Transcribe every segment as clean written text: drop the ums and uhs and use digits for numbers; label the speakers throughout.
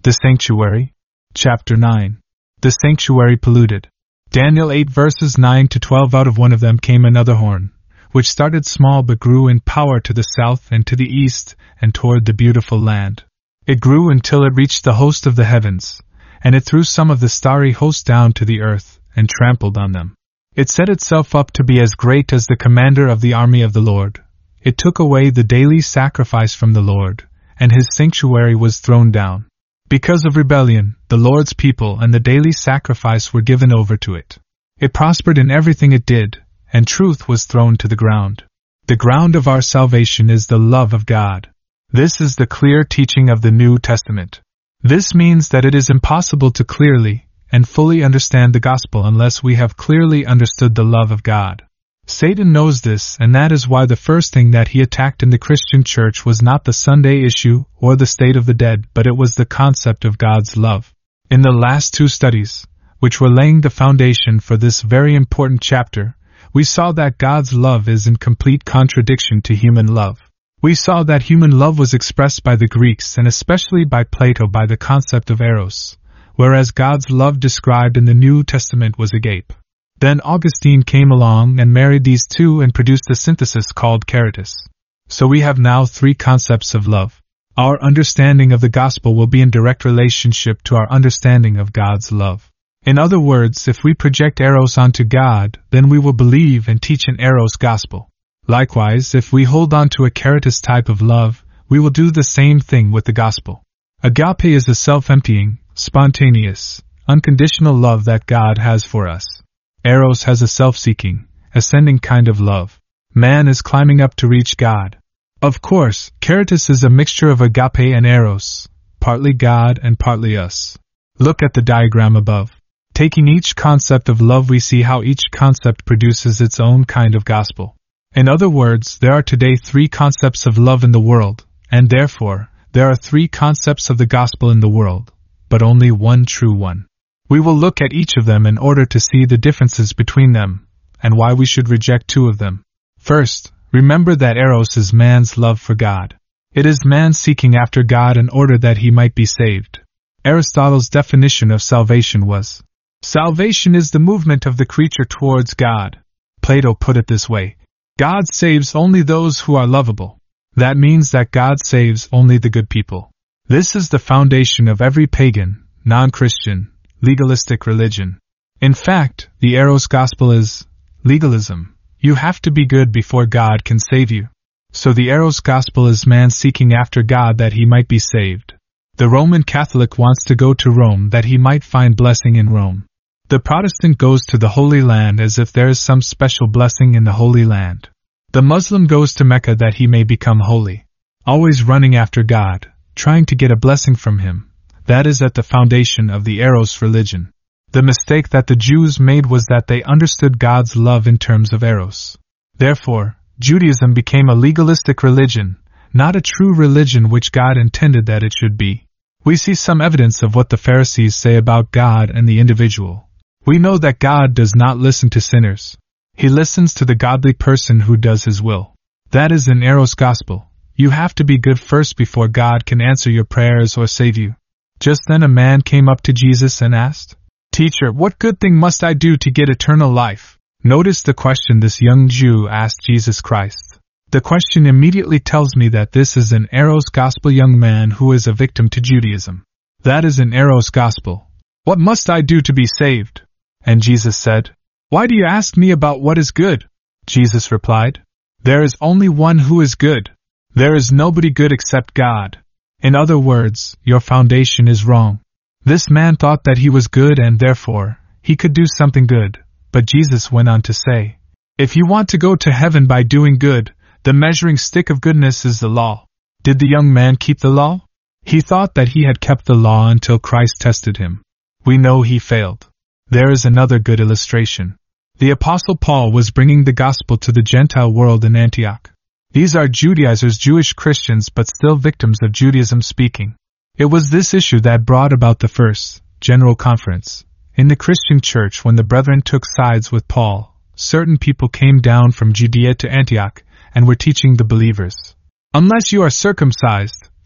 Speaker 1: The Sanctuary. Chapter 9. The Sanctuary Polluted. Daniel 8 verses 9 to 12. Out of one of them came another horn, which started small but grew in power to the south and to the east and toward the beautiful land. It grew until it reached the host of the heavens, and it threw some of the starry host down to the earth and trampled on them. It set itself up to be as great as the commander of the army of the Lord. It took away the daily sacrifice from the Lord, and his sanctuary was thrown down. Because of rebellion, the Lord's people and the daily sacrifice were given over to it. It prospered in everything it did, and truth was thrown to the ground. The ground of our salvation is the love of God. This is the clear teaching of the New Testament. This means that it is impossible to clearly and fully understand the gospel unless we have clearly understood the love of God. Satan knows this, and that is why the first thing that he attacked in the Christian church was not the Sunday issue or the state of the dead, but it was the concept of God's love. In the last two studies, which were laying the foundation for this very important chapter, we saw that God's love is in complete contradiction to human love. We saw that human love was expressed by the Greeks and especially by Plato by the concept of eros, whereas God's love described in the New Testament was agape. Then Augustine came along and married these two and produced a synthesis called caritas. So we have now three concepts of love. Our understanding of the gospel will be in direct relationship to our understanding of God's love. In other words, if we project eros onto God, then we will believe and teach an eros gospel. Likewise, if we hold on to a caritas type of love, we will do the same thing with the gospel. Agape is a self-emptying, spontaneous, unconditional love that God has for us. Eros has a self-seeking, ascending kind of love. Man is climbing up to reach God. Of course, caritas is a mixture of agape and eros, partly God and partly us. Look at the diagram above. Taking each concept of love, we see how each concept produces its own kind of gospel. In other words, there are today three concepts of love in the world, and therefore, there are three concepts of the gospel in the world, but only one true one. We will look at each of them in order to see the differences between them, and why we should reject two of them. First, remember that eros is man's love for God. It is man seeking after God in order that he might be saved. Aristotle's definition of salvation was, salvation is the movement of the creature towards God. Plato put it this way, God saves only those who are lovable. That means that God saves only the good people. This is the foundation of every pagan, non-Christian, legalistic religion. In fact, the eros gospel is legalism. You have to be good before God can save you. So the eros gospel is man seeking after God that he might be saved. The Roman Catholic wants to go to Rome that he might find blessing in Rome. The Protestant goes to the Holy Land as if there is some special blessing in the Holy Land. The Muslim goes to Mecca that he may become holy. Always running after God, trying to get a blessing from him. That is at the foundation of the eros religion. The mistake that the Jews made was that they understood God's love in terms of eros. Therefore, Judaism became a legalistic religion, not a true religion which God intended that it should be. We see some evidence of what the Pharisees say about God and the individual. We know that God does not listen to sinners. He listens to the godly person who does his will. That is an eros gospel. You have to be good first before God can answer your prayers or save you. Just then a man came up to Jesus and asked, Teacher, what good thing must I do to get eternal life? Notice the question this young Jew asked Jesus Christ. The question immediately tells me that this is an eros gospel young man who is a victim to Judaism. That is an eros gospel. What must I do to be saved? And Jesus said, Why do you ask me about what is good? Jesus replied, There is only one who is good. There is nobody good except God. In other words, your foundation is wrong. This man thought that he was good and therefore, he could do something good, but Jesus went on to say, If you want to go to heaven by doing good, the measuring stick of goodness is the law. Did the young man keep the law? He thought that he had kept the law until Christ tested him. We know he failed. There is another good illustration. The Apostle Paul was bringing the gospel to the Gentile world in Antioch. These are Judaizers, Jewish Christians, but still victims of Judaism speaking. It was this issue that brought about the first general conference. In the Christian church, when the brethren took sides with Paul, certain people came down from Judea to Antioch and were teaching the believers, Unless you are circumcised,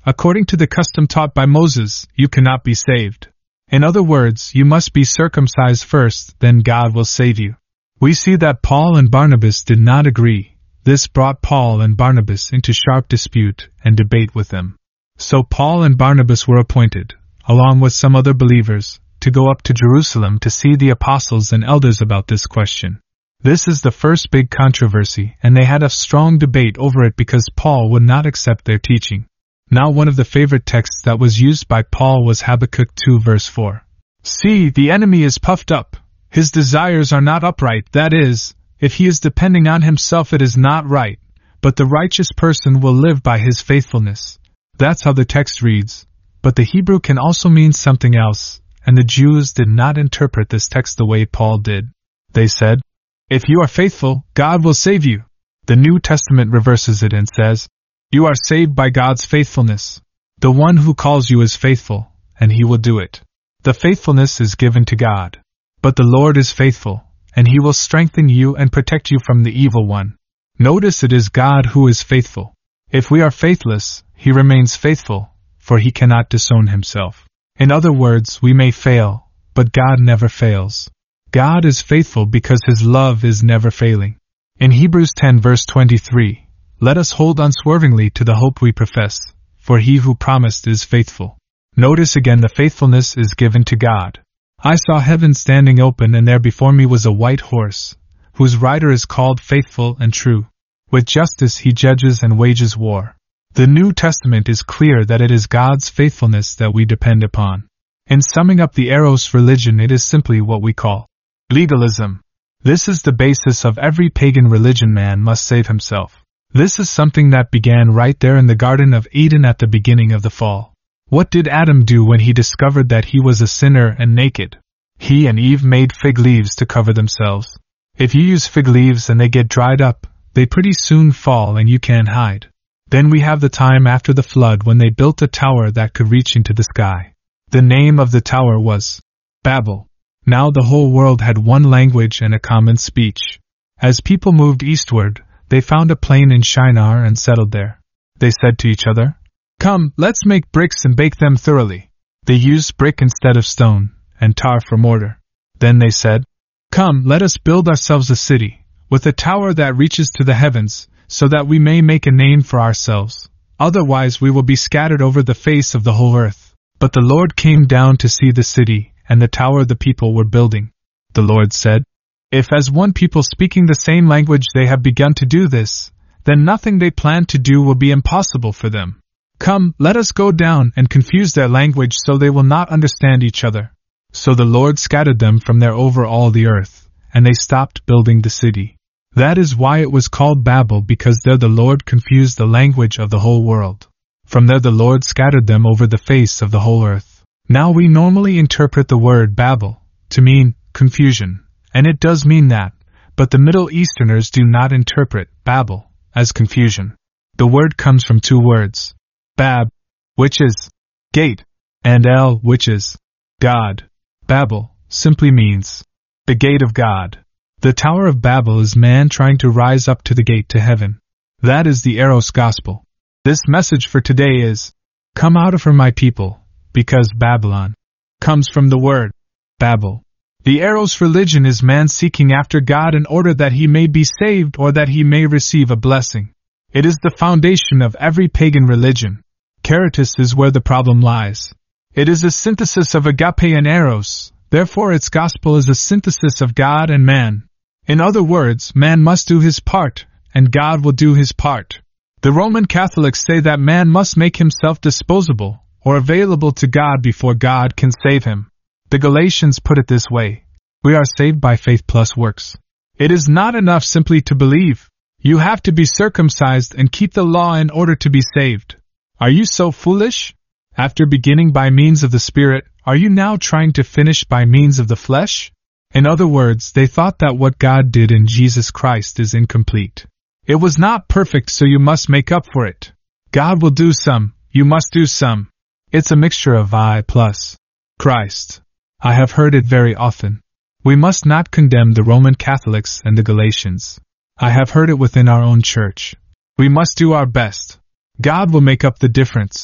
Speaker 1: according to the custom taught by Moses, you cannot be saved. In other words, you must be circumcised first, then God will save you. We see that Paul and Barnabas did not agree. This brought Paul and Barnabas into sharp dispute and debate with them. So Paul and Barnabas were appointed, along with some other believers, to go up to Jerusalem to see the apostles and elders about this question. This is the first big controversy, and they had a strong debate over it because Paul would not accept their teaching. Now one of the favorite texts that was used by Paul was Habakkuk 2 verse 4. See, the enemy is puffed up. His desires are not upright, that is, if he is depending on himself it is not right, but the righteous person will live by his faithfulness. That's how the text reads, but the Hebrew can also mean something else, and the Jews did not interpret this text the way Paul did. They said, if you are faithful, God will save you. The New Testament reverses it and says, you are saved by God's faithfulness. The one who calls you is faithful, and he will do it. The faithfulness is given to God. But the Lord is faithful, and he will strengthen you and protect you from the evil one. Notice it is God who is faithful. If we are faithless, he remains faithful, for he cannot disown himself. In other words, we may fail, but God never fails. God is faithful because his love is never failing. In Hebrews 10 verse 23, let us hold unswervingly to the hope we profess, for he who promised is faithful. Notice again the faithfulness is given to God. I saw heaven standing open, and there before me was a white horse, whose rider is called Faithful and True. With justice he judges and wages war. The New Testament is clear that it is God's faithfulness that we depend upon. In summing up the Eros religion, it is simply what we call legalism. This is the basis of every pagan religion. Man must save himself. This is something that began right there in the Garden of Eden at the beginning of the fall. What did Adam do when he discovered that he was a sinner and naked? He and Eve made fig leaves to cover themselves. If you use fig leaves and they get dried up, they pretty soon fall and you can't hide. Then we have the time after the flood when they built a tower that could reach into the sky. The name of the tower was Babel. Now the whole world had one language and a common speech. As people moved eastward, they found a plain in Shinar and settled there. They said to each other, come, let's make bricks and bake them thoroughly. They used brick instead of stone, and tar for mortar. Then they said, come, let us build ourselves a city, with a tower that reaches to the heavens, so that we may make a name for ourselves. Otherwise we will be scattered over the face of the whole earth. But the Lord came down to see the city, and the tower the people were building. The Lord said, if as one people speaking the same language they have begun to do this, then nothing they plan to do will be impossible for them. Come, let us go down and confuse their language so they will not understand each other. So the Lord scattered them from there over all the earth, and they stopped building the city. That is why it was called Babel, because there the Lord confused the language of the whole world. From there the Lord scattered them over the face of the whole earth. Now we normally interpret the word Babel to mean confusion, and it does mean that, but the Middle Easterners do not interpret Babel as confusion. The word comes from two words. Bab, which is gate, and El, which is God. Babel simply means the gate of God. The Tower of Babel is man trying to rise up to the gate to heaven. That is the Eros gospel. This message for today is, come out of her, my people, because Babylon comes from the word Babel. The Eros religion is man seeking after God in order that he may be saved or that he may receive a blessing. It is the foundation of every pagan religion. Caritas is where the problem lies. It is a synthesis of agape and eros, therefore its gospel is a synthesis of God and man. In other words, man must do his part, and God will do his part. The Roman Catholics say that man must make himself disposable, or available to God before God can save him. The Galatians put it this way: we are saved by faith plus works. It is not enough simply to believe. You have to be circumcised and keep the law in order to be saved. Are you so foolish? After beginning by means of the Spirit, are you now trying to finish by means of the flesh? In other words, they thought that what God did in Jesus Christ is incomplete. It was not perfect, so you must make up for it. God will do some, you must do some. It's a mixture of I plus Christ. I have heard it very often. We must not condemn the Roman Catholics and the Galatians. I have heard it within our own church. We must do our best. God will make up the difference.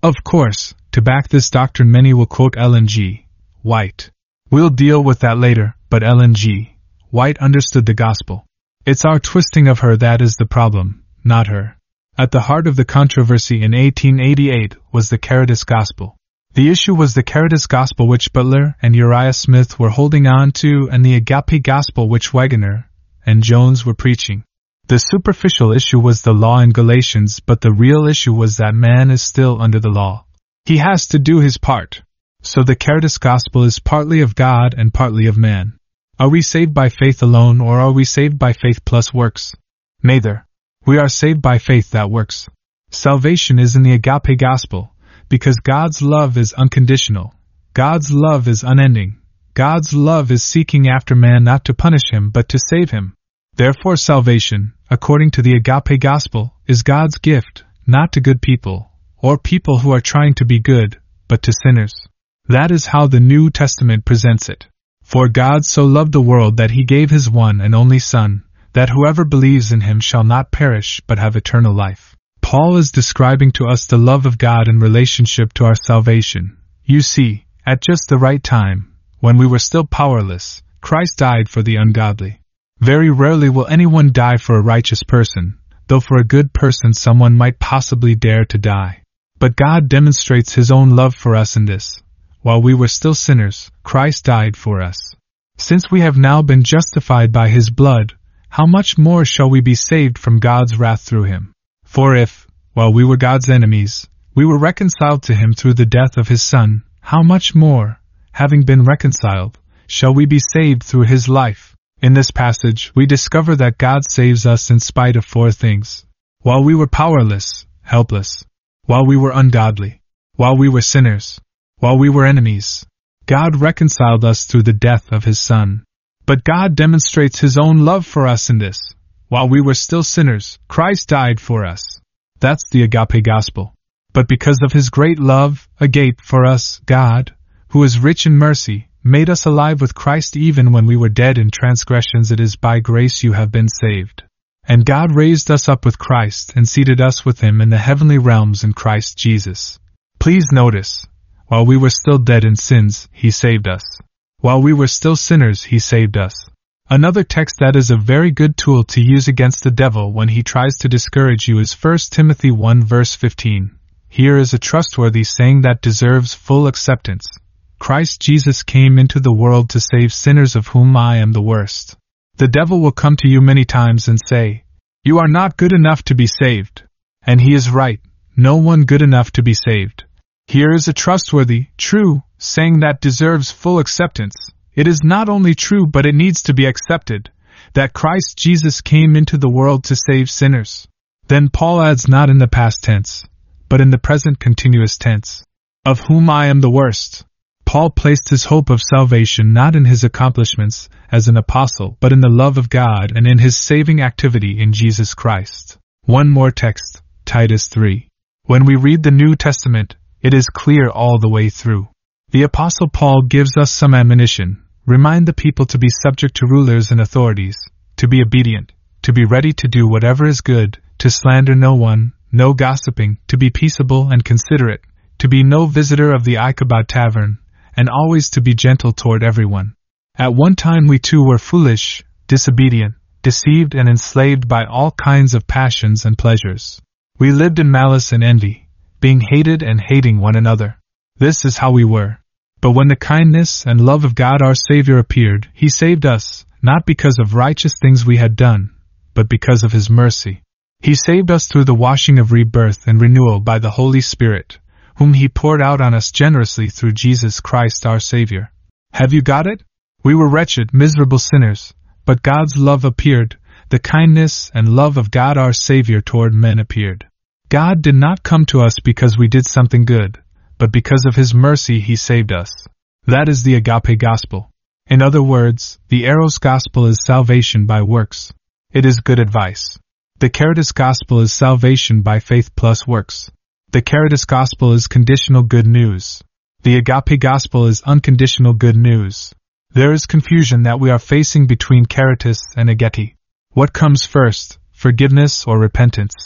Speaker 1: Of course, to back this doctrine many will quote Ellen G. White. We'll deal with that later, but Ellen G. White understood the gospel. It's our twisting of her that is the problem, not her. At the heart of the controversy in 1888 was the Caritas Gospel. The issue was the Caritas Gospel which Butler and Uriah Smith were holding on to and the Agape Gospel which Wegener and Jones were preaching. The superficial issue was the law in Galatians, but the real issue was that man is still under the law. He has to do his part. So the Caritas Gospel is partly of God and partly of man. Are we saved by faith alone or are we saved by faith plus works? Neither. We are saved by faith that works. Salvation is in the Agape Gospel, because God's love is unconditional. God's love is unending. God's love is seeking after man not to punish him but to save him. Therefore salvation, according to the Agape Gospel, is God's gift, not to good people, or people who are trying to be good, but to sinners. That is how the New Testament presents it. For God so loved the world that he gave his one and only Son, that whoever believes in him shall not perish but have eternal life. Paul is describing to us the love of God in relationship to our salvation. You see, at just the right time, when we were still powerless, Christ died for the ungodly. Very rarely will anyone die for a righteous person, though for a good person someone might possibly dare to die. But God demonstrates his own love for us in this. While we were still sinners, Christ died for us. Since we have now been justified by his blood, how much more shall we be saved from God's wrath through him? For if, while we were God's enemies, we were reconciled to him through the death of his Son, how much more, having been reconciled, shall we be saved through his life? In this passage, we discover that God saves us in spite of four things. While we were powerless, helpless. While we were ungodly. While we were sinners. While we were enemies. God reconciled us through the death of his Son. But God demonstrates his own love for us in this. While we were still sinners, Christ died for us. That's the Agape Gospel. But because of his great love, agape for us, God, who is rich in mercy, made us alive with Christ even when we were dead in transgressions. It is by grace you have been saved. And God raised us up with Christ and seated us with him in the heavenly realms in Christ Jesus. Please notice, while we were still dead in sins, he saved us. While we were still sinners, he saved us. Another text that is a very good tool to use against the devil when he tries to discourage you is 1 Timothy 1 verse 15. Here is a trustworthy saying that deserves full acceptance. Christ Jesus came into the world to save sinners, of whom I am the worst. The devil will come to you many times and say, "You are not good enough to be saved." And he is right, no one good enough to be saved. Here is a trustworthy, true, saying that deserves full acceptance. It is not only true but it needs to be accepted, that Christ Jesus came into the world to save sinners. Then Paul adds not in the past tense, but in the present continuous tense, "of whom I am the worst." Paul placed his hope of salvation not in his accomplishments as an apostle but in the love of God and in his saving activity in Jesus Christ. One more text, Titus 3. When we read the New Testament, it is clear all the way through. The Apostle Paul gives us some admonition. Remind the people to be subject to rulers and authorities, to be obedient, to be ready to do whatever is good, to slander no one, no gossiping, to be peaceable and considerate, to be no visitor of the Ichabod tavern, and always to be gentle toward everyone. At one time we too were foolish, disobedient, deceived and enslaved by all kinds of passions and pleasures. We lived in malice and envy, being hated and hating one another. This is how we were. But when the kindness and love of God our Savior appeared, he saved us, not because of righteous things we had done, but because of his mercy. He saved us through the washing of rebirth and renewal by the Holy Spirit, whom he poured out on us generously through Jesus Christ our Savior. Have you got it? We were wretched, miserable sinners, but God's love appeared, the kindness and love of God our Savior toward men appeared. God did not come to us because we did something good, but because of his mercy he saved us. That is the Agape Gospel. In other words, the Eros Gospel is salvation by works. It is good advice. The Caritas Gospel is salvation by faith plus works. The Caritas Gospel is conditional good news. The Agape Gospel is unconditional good news. There is confusion that we are facing between Caritas and Agape. What comes first, forgiveness or repentance?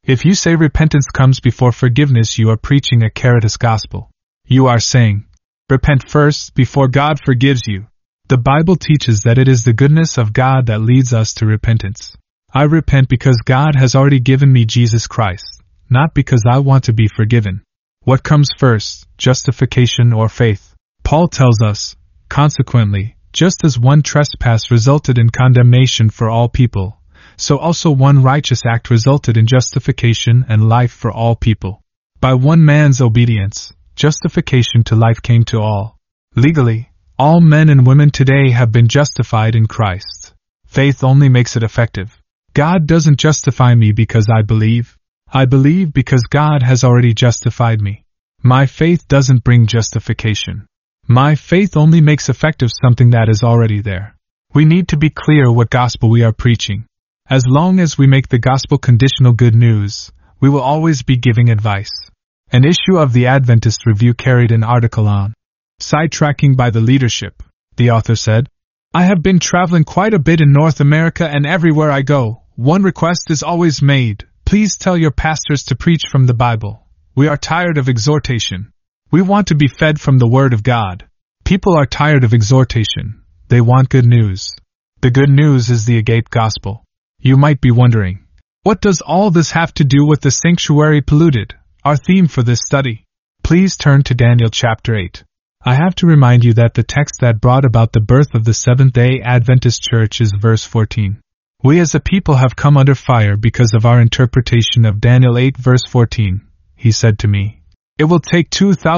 Speaker 1: If you say repentance comes before forgiveness, you are preaching a Caritas gospel. You are saying, repent first before God forgives you. The Bible teaches that it is the goodness of God that leads us to repentance. I repent because God has already given me Jesus Christ, not because I want to be forgiven. What comes first, justification or faith? Paul tells us, consequently, just as one trespass resulted in condemnation for all people, so also one righteous act resulted in justification and life for all people. By one man's obedience, justification to life came to all. Legally, all men and women today have been justified in Christ. Faith only makes it effective. God doesn't justify me because I believe. I believe because God has already justified me. My faith doesn't bring justification. My faith only makes effective something that is already there. We need to be clear what gospel we are preaching. As long as we make the gospel conditional good news, we will always be giving advice. An issue of the Adventist Review carried an article on sidetracking by the leadership. The author said, I have been traveling quite a bit in North America, and everywhere I go, one request is always made. Please tell your pastors to preach from the Bible. We are tired of exhortation. We want to be fed from the Word of God. People are tired of exhortation. They want good news. The good news is the agape gospel. You might be wondering, what does all this have to do with the sanctuary polluted, our theme for this study? Please turn to Daniel chapter 8. I have to remind you that the text that brought about the birth of the Seventh-day Adventist Church is verse 14. We as a people have come under fire because of our interpretation of Daniel 8 verse 14. He said to me, it will take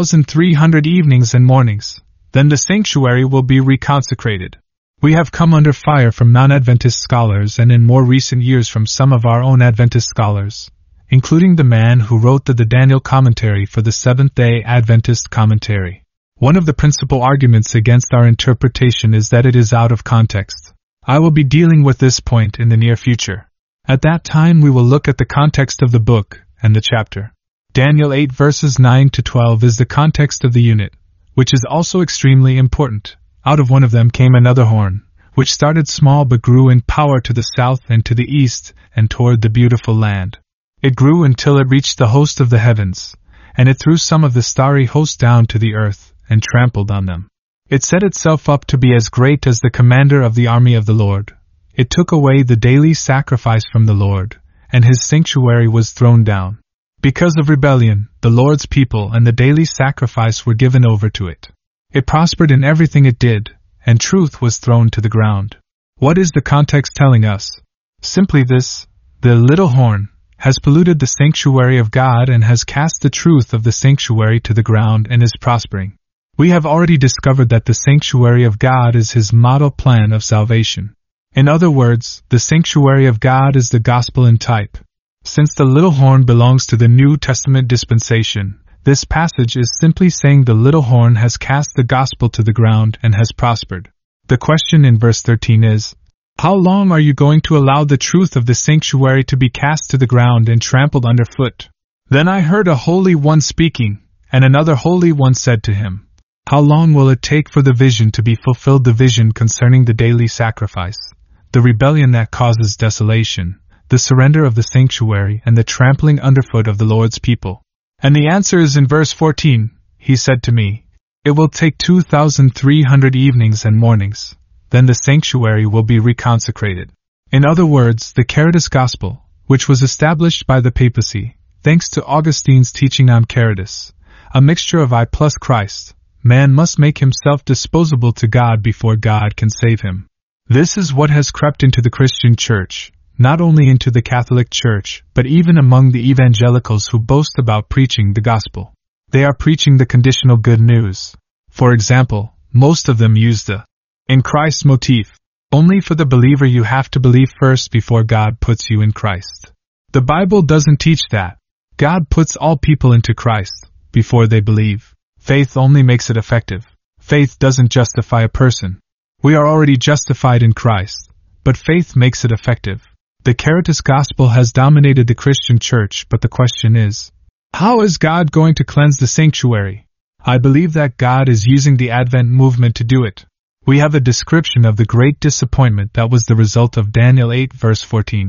Speaker 1: 2,300 evenings and mornings, then the sanctuary will be reconsecrated. We have come under fire from non-Adventist scholars and in more recent years from some of our own Adventist scholars, including the man who wrote the Daniel commentary for the Seventh-day Adventist Commentary. One of the principal arguments against our interpretation is that it is out of context. I will be dealing with this point in the near future. At that time we will look at the context of the book and the chapter. Daniel 8 verses 9 to 12 is the context of the unit, which is also extremely important. Out of one of them came another horn, which started small but grew in power to the south and to the east and toward the beautiful land. It grew until it reached the host of the heavens, and it threw some of the starry host down to the earth and trampled on them. It set itself up to be as great as the commander of the army of the Lord. It took away the daily sacrifice from the Lord, and his sanctuary was thrown down. Because of rebellion, the Lord's people and the daily sacrifice were given over to it. It prospered in everything it did, and truth was thrown to the ground. What is the context telling us? Simply this: the little horn has polluted the sanctuary of God and has cast the truth of the sanctuary to the ground and is prospering. We have already discovered that the sanctuary of God is His model plan of salvation. In other words, the sanctuary of God is the gospel in type. Since the little horn belongs to the New Testament dispensation, this passage is simply saying the little horn has cast the gospel to the ground and has prospered. The question in verse 13 is, how long are you going to allow the truth of the sanctuary to be cast to the ground and trampled underfoot? Then I heard a holy one speaking, and another holy one said to him, how long will it take for the vision to be fulfilled, the vision concerning the daily sacrifice, the rebellion that causes desolation, the surrender of the sanctuary, and the trampling underfoot of the Lord's people? And the answer is in verse 14. He said to me, it will take 2,300 evenings and mornings, then the sanctuary will be reconsecrated. In other words, the Caritas gospel, which was established by the papacy, thanks to Augustine's teaching on Caritas, a mixture of I plus Christ, man must make himself disposable to God before God can save him. This is what has crept into the Christian church, not only into the Catholic Church, but even among the evangelicals who boast about preaching the gospel. They are preaching the conditional good news. For example, most of them use the in Christ motif. Only for the believer you have to believe first before God puts you in Christ. The Bible doesn't teach that. God puts all people into Christ before they believe. Faith only makes it effective. Faith doesn't justify a person. We are already justified in Christ, but faith makes it effective. The Caritas gospel has dominated the Christian church, but the question is, how is God going to cleanse the sanctuary? I believe that God is using the Advent movement to do it. We have a description of the great disappointment that was the result of Daniel 8 verse 14.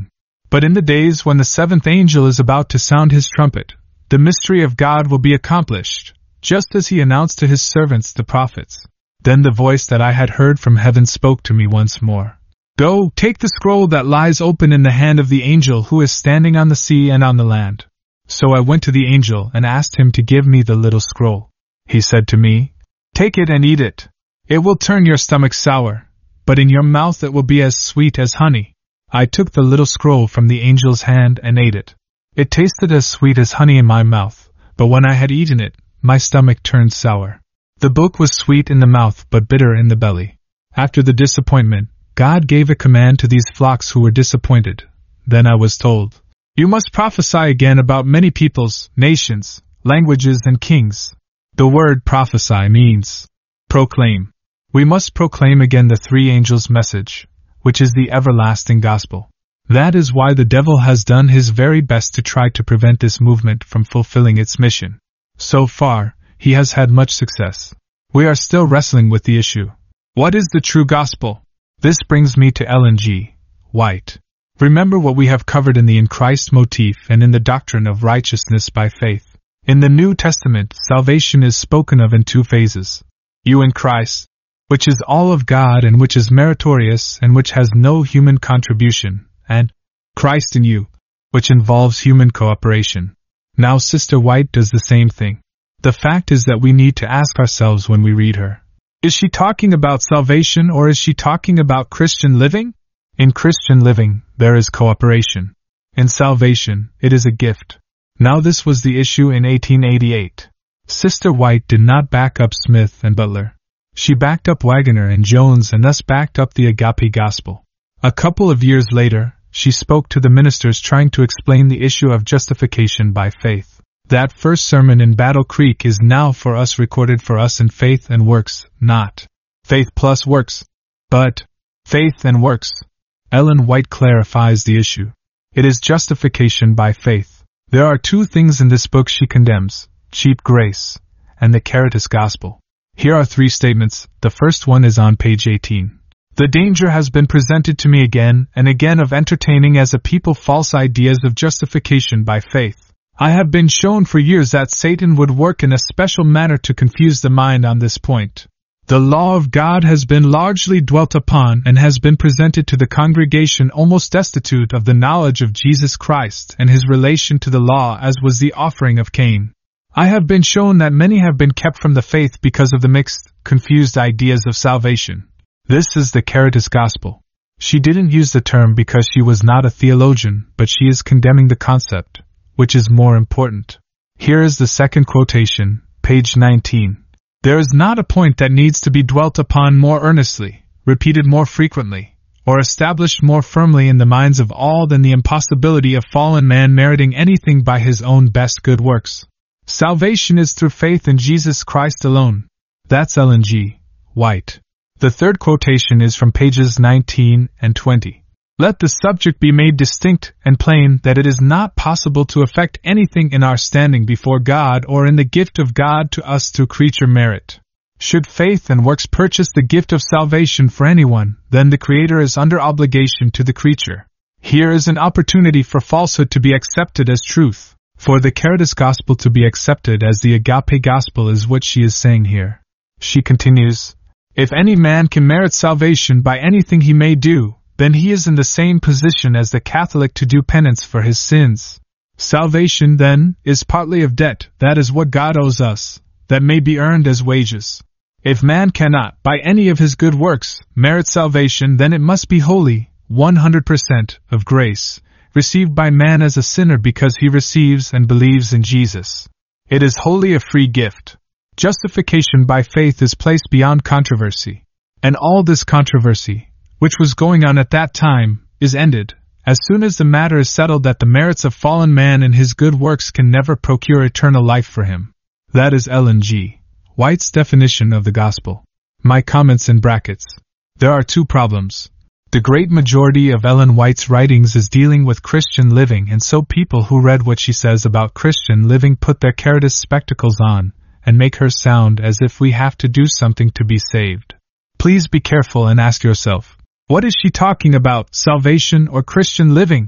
Speaker 1: But in the days when the seventh angel is about to sound his trumpet, the mystery of God will be accomplished, just as he announced to his servants the prophets. Then the voice that I had heard from heaven spoke to me once more. Go, take the scroll that lies open in the hand of the angel who is standing on the sea and on the land. So I went to the angel and asked him to give me the little scroll. He said to me, Take it and eat it. It will turn your stomach sour, but in your mouth it will be as sweet as honey. I took the little scroll from the angel's hand and ate it. It tasted as sweet as honey in my mouth, but when I had eaten it, my stomach turned sour. The book was sweet in the mouth but bitter in the belly. After the disappointment, God gave a command to these flocks who were disappointed. Then I was told, You must prophesy again about many peoples, nations, languages and kings. The word prophesy means proclaim. We must proclaim again the three angels' message, which is the everlasting gospel. That is why the devil has done his very best to try to prevent this movement from fulfilling its mission. So far, he has had much success. We are still wrestling with the issue. What is the true gospel? This brings me to Ellen G. White. Remember what we have covered in the in Christ motif and in the doctrine of righteousness by faith. In the New Testament, salvation is spoken of in two phases. You in Christ, which is all of God and which is meritorious and which has no human contribution, and Christ in you, which involves human cooperation. Now Sister White does the same thing. The fact is that we need to ask ourselves when we read her. Is she talking about salvation or is she talking about Christian living? In Christian living, there is cooperation. In salvation, it is a gift. Now this was the issue in 1888. Sister White did not back up Smith and Butler. She backed up Waggoner and Jones and thus backed up the agape gospel. A couple of years later, she spoke to the ministers trying to explain the issue of justification by faith. That first sermon in Battle Creek is now for us recorded for us in faith and works, not faith plus works, but faith and works. Ellen White clarifies the issue. It is justification by faith. There are two things in this book she condemns, cheap grace and the Caritas gospel. Here are three statements. The first one is on page 18. The danger has been presented to me again and again of entertaining as a people false ideas of justification by faith. I have been shown for years that Satan would work in a special manner to confuse the mind on this point. The law of God has been largely dwelt upon and has been presented to the congregation almost destitute of the knowledge of Jesus Christ and his relation to the law as was the offering of Cain. I have been shown that many have been kept from the faith because of the mixed, confused ideas of salvation. This is the Caritas gospel. She didn't use the term because she was not a theologian, but she is condemning the concept, which is more important. Here is the second quotation, page 19. There is not a point that needs to be dwelt upon more earnestly, repeated more frequently, or established more firmly in the minds of all than the impossibility of fallen man meriting anything by his own best good works. Salvation is through faith in Jesus Christ alone. That's Ellen G. White. The third quotation is from pages 19 and 20. Let the subject be made distinct and plain that it is not possible to effect anything in our standing before God or in the gift of God to us through creature merit. Should faith and works purchase the gift of salvation for anyone, then the Creator is under obligation to the creature. Here is an opportunity for falsehood to be accepted as truth, for the Caritas gospel to be accepted as the agape gospel is what she is saying here. She continues, If any man can merit salvation by anything he may do, then he is in the same position as the Catholic to do penance for his sins. Salvation, then, is partly of debt, that is what God owes us, that may be earned as wages. If man cannot, by any of his good works, merit salvation, then it must be wholly, 100% of grace, received by man as a sinner because he receives and believes in Jesus. It is wholly a free gift. Justification by faith is placed beyond controversy. And all this controversy, which was going on at that time, is ended, as soon as the matter is settled that the merits of fallen man and his good works can never procure eternal life for him. That is Ellen G. White's definition of the gospel. My comments in brackets. There are two problems. The great majority of Ellen White's writings is dealing with Christian living, and so people who read what she says about Christian living put their Caritas spectacles on, and make her sound as if we have to do something to be saved. Please be careful and ask yourself, what is she talking about, salvation or Christian living?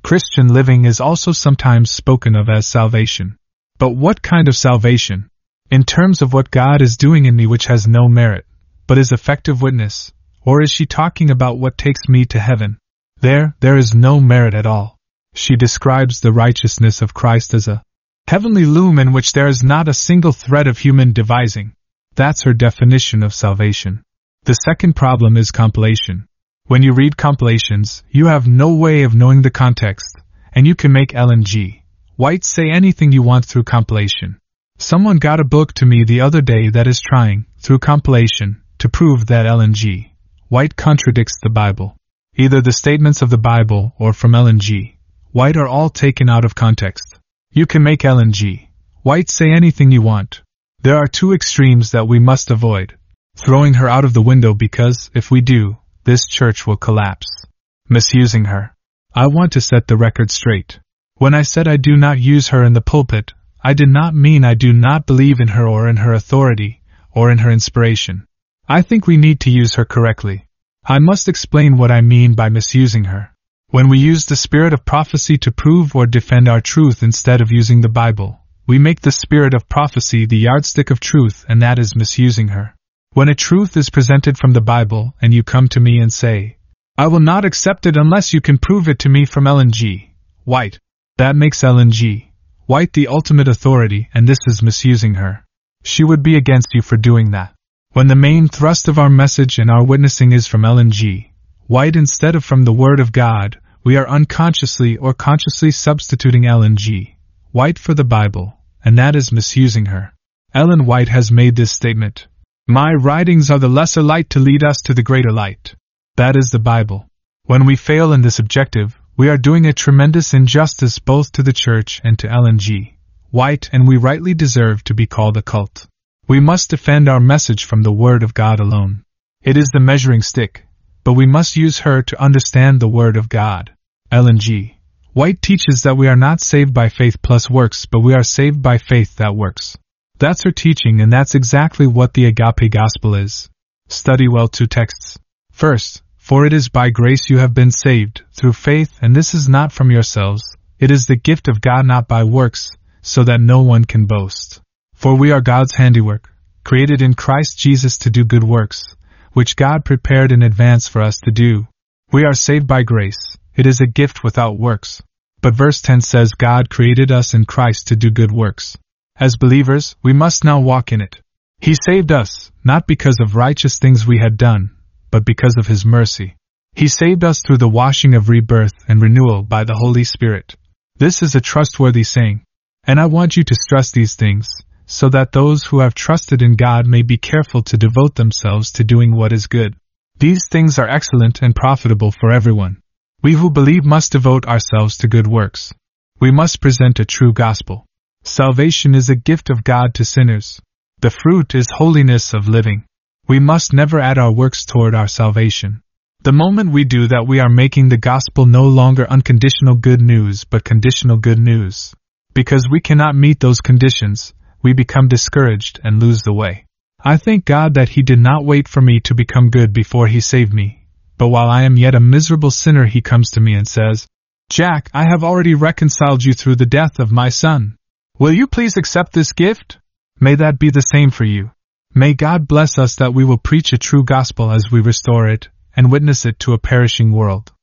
Speaker 1: Christian living is also sometimes spoken of as salvation. But what kind of salvation? In terms of what God is doing in me which has no merit, but is effective witness, or is she talking about what takes me to heaven? There is no merit at all. She describes the righteousness of Christ as a heavenly loom in which there is not a single thread of human devising. That's her definition of salvation. The second problem is compilation. When you read compilations, you have no way of knowing the context, and you can make Ellen G. White say anything you want through compilation. Someone got a book to me the other day that is trying, through compilation, to prove that Ellen G. White contradicts the Bible. Either the statements of the Bible or from Ellen G. White are all taken out of context. You can make Ellen G. White say anything you want. There are two extremes that we must avoid. Throwing her out of the window because, if we do, this church will collapse. Misusing her. I want to set the record straight. When I said I do not use her in the pulpit, I did not mean I do not believe in her or in her authority, or in her inspiration. I think we need to use her correctly. I must explain what I mean by misusing her. When we use the spirit of prophecy to prove or defend our truth instead of using the Bible, we make the spirit of prophecy the yardstick of truth, and that is misusing her. When a truth is presented from the Bible and you come to me and say, I will not accept it unless you can prove it to me from Ellen G. White, that makes Ellen G. White the ultimate authority, and this is misusing her. She would be against you for doing that. When the main thrust of our message and our witnessing is from Ellen G. White instead of from the Word of God, we are unconsciously or consciously substituting Ellen G. White for the Bible, and that is misusing her. Ellen White has made this statement. My writings are the lesser light to lead us to the greater light. That is the Bible. When we fail in this objective, we are doing a tremendous injustice both to the church and to Ellen G. White, and we rightly deserve to be called a cult. We must defend our message from the Word of God alone. It is the measuring stick, but we must use her to understand the Word of God. Ellen G. White teaches that we are not saved by faith plus works, but we are saved by faith that works. That's her teaching, and that's exactly what the agape gospel is. Study well two texts. First, for it is by grace you have been saved, through faith, and this is not from yourselves, it is the gift of God, not by works, so that no one can boast. For we are God's handiwork, created in Christ Jesus to do good works, which God prepared in advance for us to do. We are saved by grace, it is a gift without works. But verse 10 says God created us in Christ to do good works. As believers, we must now walk in it. He saved us, not because of righteous things we had done, but because of His mercy. He saved us through the washing of rebirth and renewal by the Holy Spirit. This is a trustworthy saying. And I want you to stress these things, so that those who have trusted in God may be careful to devote themselves to doing what is good. These things are excellent and profitable for everyone. We who believe must devote ourselves to good works. We must present a true gospel. Salvation is a gift of God to sinners. The fruit is holiness of living. We must never add our works toward our salvation. The moment we do that, we are making the gospel no longer unconditional good news but conditional good news. Because we cannot meet those conditions, we become discouraged and lose the way. I thank God that He did not wait for me to become good before He saved me, but while I am yet a miserable sinner He comes to me and says, Jack, I have already reconciled you through the death of my Son. Will you please accept this gift? May that be the same for you. May God bless us that we will preach a true gospel as we restore it and witness it to a perishing world.